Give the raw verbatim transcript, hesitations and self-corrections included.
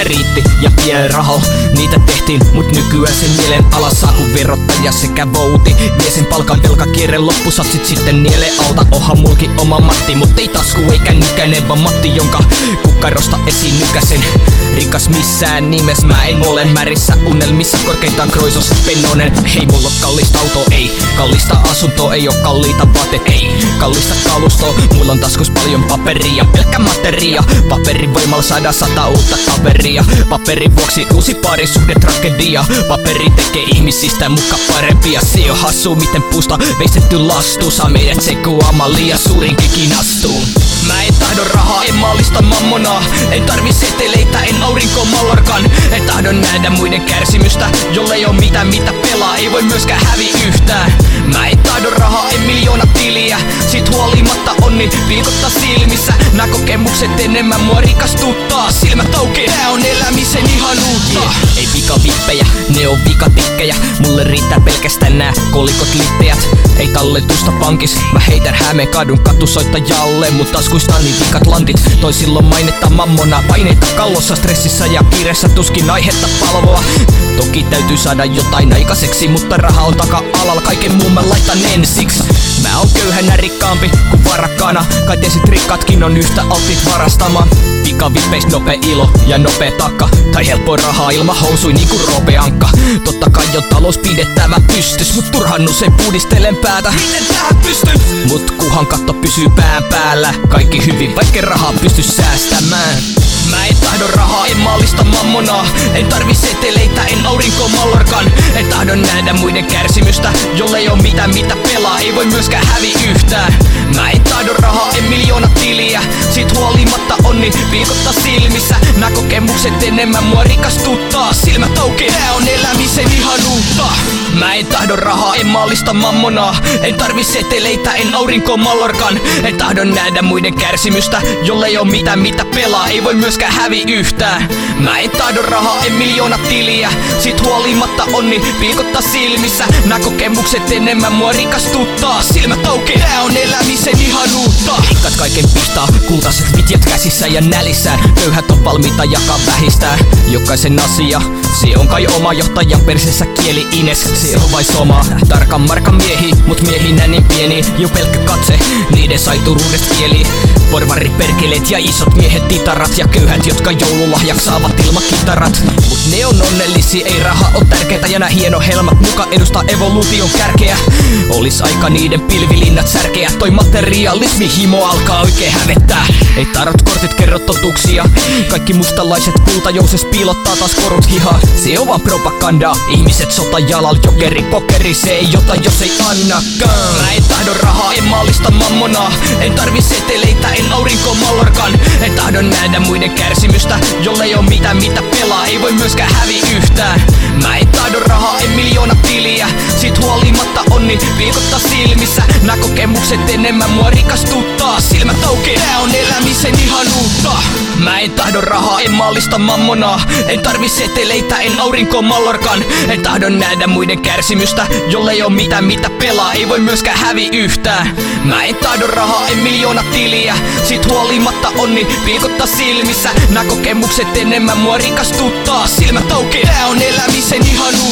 niitä riitti ja pienen raho niitä tehtiin, mut nykyään sen mielen alas saa kun verottaja sekä vouti. Vie sen palkan velkakierre loppusatsit sitten niele alta. Oha mulki oma Matti, mut ei tasku eikä nykänen, vaan Matti jonka kukkarosta esiin nykäsen. Rikas missään nimes mä en ole, märissä unelmissa korkeintaan kroisos pennonen. Hei mulla on kallista auto, ei kallista asuntoa, ei oo kalliita vaatteet, ei kallista kalustoa. Mulla on taskus paljon paperia, pelkkä materia. Paperin voimalla saadaan sata uutta kaveria. Paperin vuoksi uusi parisuhde tragedia. Paperi tekee ihmisistä muka parempia. Se on hassu miten puusta veistetty lastuu saa meidät sekuamaan liian suurin kekin astuun. Mä en tahdo rahaa, en maallista mammonaa. En tarvi seteleitä, en aurinko mallarkan. En tahdon nähdä muiden kärsimystä, jollei oo mitään mitä pelaa, ei voi myöskään hävi yhtään. Mä en tahdo rahaa, en miljoona tiliä. Sit huolimatta onni pilkottaa silmissä. Nää kokemukset enemmän mua rikastuttaa. Silmät auki, tää on elämisen ihanuutta. Yeah. Ei pikavippejä, ne on vikatikkejä. Mulle riittää pelkästään nää kolikot lippejät. Ei talletusta pankis, mä heitän Hämeen kadun katusoittajalle. Mut taskuista niin vikat lantit. Toisilla on mainetta mammona, paineita kallossa, stressissä ja kiireessä tuskin aihetta palvoa. Toki täytyy saada jotain aikaiseksi, mutta raha on taka-alalla, kaiken muun mä laitan ensiksi. Mä oon köyhänä rikkaampi kuin varakkaana, kai tiesit rikkaatkin on yhtä alttiit varastamaan. Pikavippeis nopea ilo ja nopea takka, tai helppo rahaa ilman housui niinku Roope Ankka. Totta kai on talous pidettävä pystys, mut turhan usein puhdistelen päätä. Miten tähän pystyn? Mut kuhan katto pysyy pään päällä, kaikki hyvin vaikka rahaa pysty säästämään. Mä en tahdo rahaa, en maallista mammonaa. En tarvi seteleitä, en aurinko mallarkan. En tahdon nähdä muiden kärsimystä, jollei oo mitään mitä pelaa, ei voi myöskään hävi yhtään. Mä en tahdo rahaa, en miljoona tiliä. Sit huolimatta onni pilkottaa silmissä. Nää kokemukset enemmän mua rikastuttaa. Silmät auki, tää on elämisen ihanuutta. Mä en tahdo rahaa, en maallista mammonaa. En tarvi seteleitä, en aurinko mallarkan. En tahdon nähdä muiden kärsimystä, jollei oo mitään mitä pelaa, ei voi myöskään hävi yhtään. Mä en tahdo rahaa, en miljoona tiliä. Sit huolimatta onni pilkottaa silmissä. Nää kokemukset enemmän mua rikastuttaa. Silmät auki, tää on elämisen ihanuutta. Rikkat kaiken pistaa, kultaiset vitjat käsissä ja nälissään. Köyhät on valmiita jakaa vähistään. Jokaisen asia, se on kai oma, johtajan persessä kieli ines. Se on vai soma, tarkan markan miehi, mut miehinä niin pieni. Jo pelkkä katse, niiden saituruudesta kieli. Porvariperkeleet ja isot miehet titarat ja köyhät, jotka joululahjaksi saavat ilmakitarat. Mut ne on onnellisia, ei raha oo tärkeitä ja nää hieno helmat muka edustaa evoluution kärkeä. Olis aika niiden pilvilinnat särkeä, toi materialismi himo alkaa oikein hävettää. Ei tarot kortit kerro totuuksia, kaikki mustalaiset kultajouses piilottaa taas korut hihaa. Se on vaan propagandaa, ihmiset sota jalal, jokeri pokeri, se ei jota jos ei annakaan. Mä en tahdo rahaa, en maallista mammonaa. En tarvi seteleitä, en aurinko mallarkan. En tahdon nähdä muiden kärsimystä, jollei oo mitään mitä pelaa, ei voi myöskään hävi yhtään. Mä en tahdo rahaa, en miljoona tiliä. Sit huolimatta onni pilkottaa silmissä. Nää kokemukset enemmän mua rikastuttaa. Silmät auki, tää on elämisen ihanuutta. Mä en tahdo rahaa, en maallista mammonaa. En tarvi seteleitä, en aurinko mallarkan. En tahdon nähdä muiden kärsimystä, jollei oo mitään mitä pelaa, ei voi myöskään hävi yhtään. Mä en tahdo rahaa, en miljoona tiliä. Sit huolimatta onni pilkottaa silmissä. Nää kokemukset enemmän mua rikastuttaa. Silmät auki, tää on elämisen ihanuutta.